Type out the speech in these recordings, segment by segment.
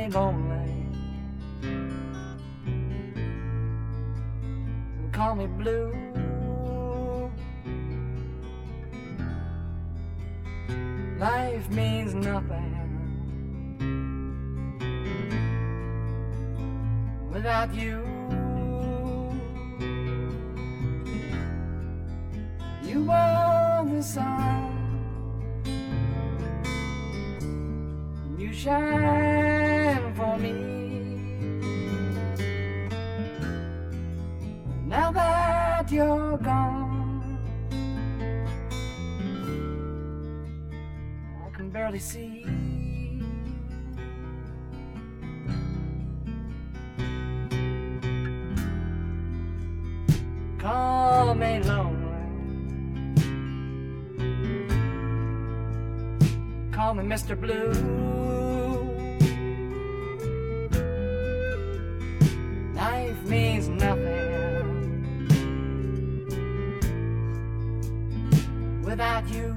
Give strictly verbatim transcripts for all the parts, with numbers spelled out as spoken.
me lonely, and call me blue. Life means nothing without you. You are the sun, you shine for me. Now that you're gone, I can barely see. Call me lonely, call me Mister Blue. Life means nothing without you.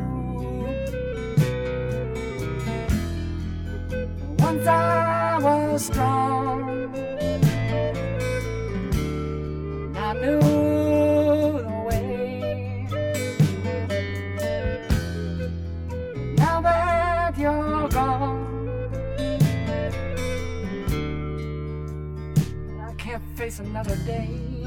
Once I was strong, I knew the way. Now that you're gone, I can't face another day.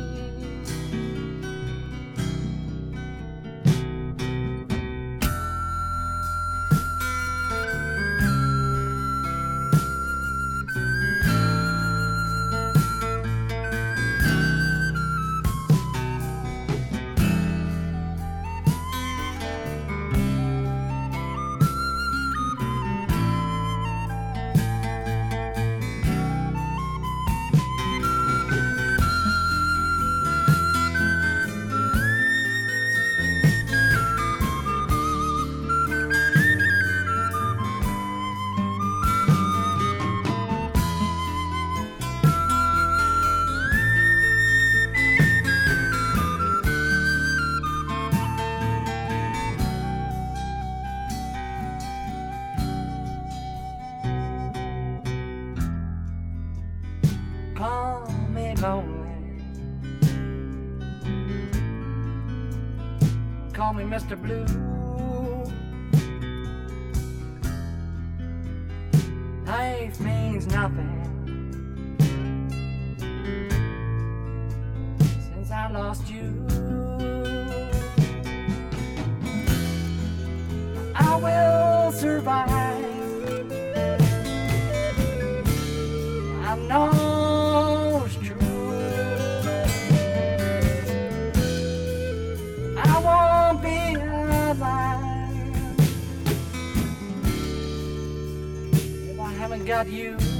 Call me lonely, call me Mister Blue. Life means nothing since I lost you. I will survive, I know. Got you.